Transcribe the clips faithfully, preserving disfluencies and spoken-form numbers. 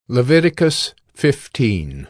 Leviticus fifteen.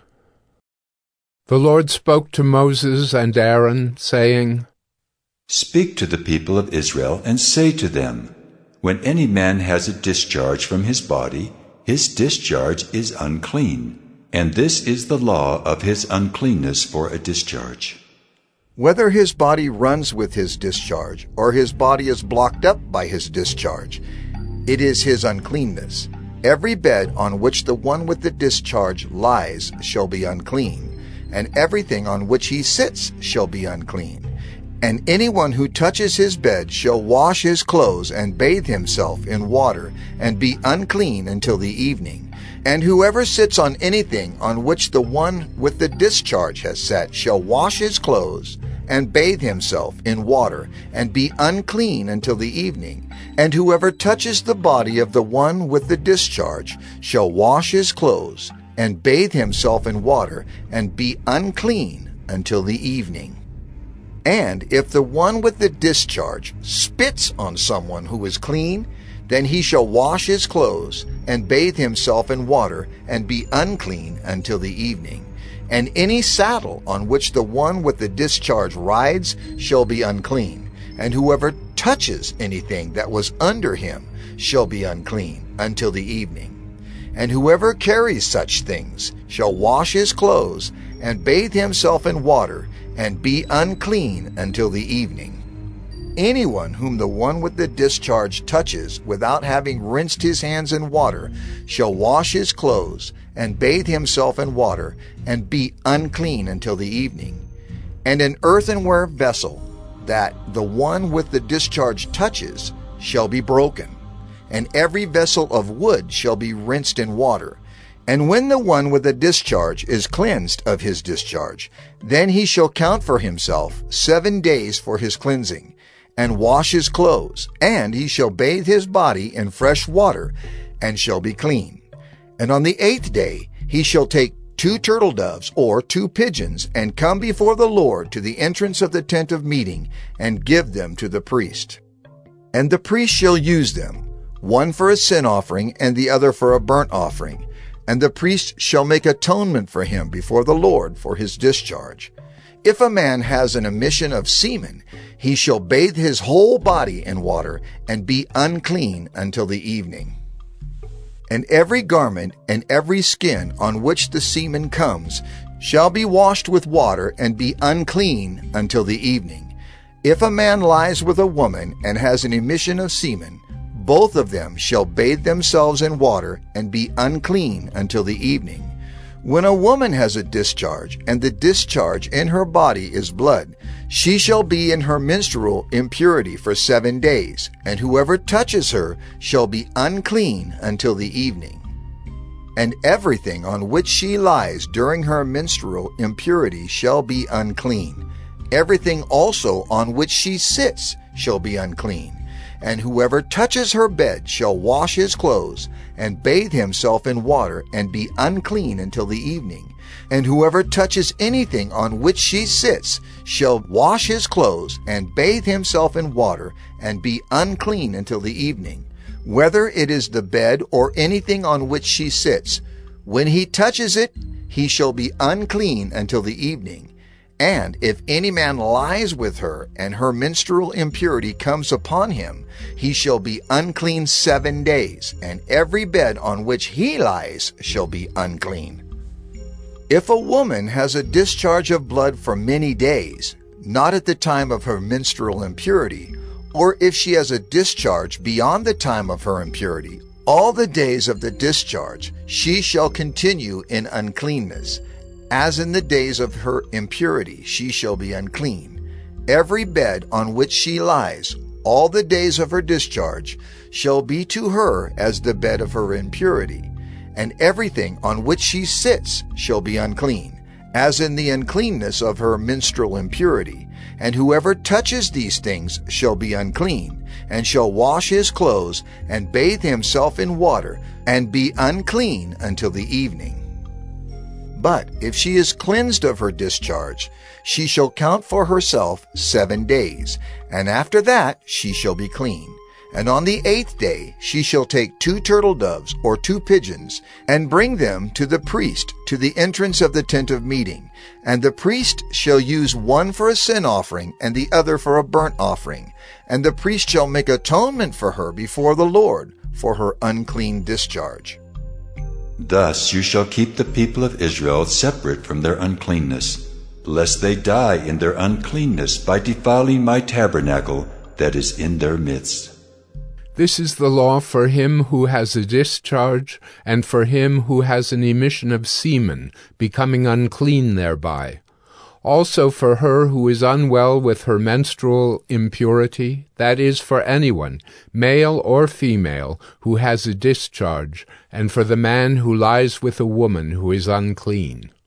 The Lord spoke to Moses and Aaron, saying, Speak to the people of Israel and say to them, When any man has a discharge from his body, his discharge is unclean, and this is the law of his uncleanness for a discharge. Whether his body runs with his discharge, or his body is blocked up by his discharge, it is his uncleanness. Every bed on which the one with the discharge lies shall be unclean, and everything on which he sits shall be unclean. And anyone who touches his bed shall wash his clothes and bathe himself in water, and be unclean until the evening. And whoever sits on anything on which the one with the discharge has sat shall wash his clothes, and bathe himself in water, and be unclean until the evening. And whoever touches the body of the one with the discharge shall wash his clothes, and bathe himself in water, and be unclean until the evening. And if the one with the discharge spits on someone who is clean, then he shall wash his clothes, and bathe himself in water, and be unclean until the evening. And any saddle on which the one with the discharge rides shall be unclean, and whoever touches anything that was under him shall be unclean until the evening. And whoever carries such things shall wash his clothes, and bathe himself in water, and be unclean until the evening. Anyone whom the one with the discharge touches without having rinsed his hands in water shall wash his clothes, and bathe himself in water, and be unclean until the evening. And an earthenware vessel that the one with the discharge touches shall be broken, and every vessel of wood shall be rinsed in water. And when the one with the discharge is cleansed of his discharge, then he shall count for himself seven days for his cleansing, and wash his clothes, and he shall bathe his body in fresh water, and shall be clean. And on the eighth day he shall take two turtle doves or two pigeons, and come before the Lord to the entrance of the tent of meeting, and give them to the priest. And the priest shall use them, one for a sin offering, and the other for a burnt offering. And the priest shall make atonement for him before the Lord for his discharge. If a man has an emission of semen, he shall bathe his whole body in water, and be unclean until the evening. And every garment and every skin on which the semen comes shall be washed with water, and be unclean until the evening. If a man lies with a woman and has an emission of semen, both of them shall bathe themselves in water, and be unclean until the evening. When a woman has a discharge, and the discharge in her body is blood, she shall be in her menstrual impurity for seven days, and whoever touches her shall be unclean until the evening. And everything on which she lies during her menstrual impurity shall be unclean. Everything also on which she sits shall be unclean. And whoever touches her bed shall wash his clothes, and bathe himself in water, and be unclean until the evening. And whoever touches anything on which she sits shall wash his clothes, and bathe himself in water, and be unclean until the evening. Whether it is the bed or anything on which she sits, when he touches it, he shall be unclean until the evening. And if any man lies with her, and her menstrual impurity comes upon him, he shall be unclean seven days, and every bed on which he lies shall be unclean. If a woman has a discharge of blood for many days, not at the time of her menstrual impurity, or if she has a discharge beyond the time of her impurity, all the days of the discharge she shall continue in uncleanness. As in the days of her impurity she shall be unclean. Every bed on which she lies, all the days of her discharge, shall be to her as the bed of her impurity. And everything on which she sits shall be unclean, as in the uncleanness of her menstrual impurity. And whoever touches these things shall be unclean, and shall wash his clothes, and bathe himself in water, and be unclean until the evening. But if she is cleansed of her discharge, she shall count for herself seven days, and after that she shall be clean. And on the eighth day she shall take two turtle doves or two pigeons, and bring them to the priest to the entrance of the tent of meeting. And the priest shall use one for a sin offering, and the other for a burnt offering. And the priest shall make atonement for her before the Lord for her unclean discharge. Thus you shall keep the people of Israel separate from their uncleanness, lest they die in their uncleanness by defiling my tabernacle that is in their midst. This is the law for him who has a discharge, and for him who has an emission of semen, becoming unclean thereby. Also for her who is unwell with her menstrual impurity, that is, for anyone, male or female, who has a discharge, and for the man who lies with a woman who is unclean.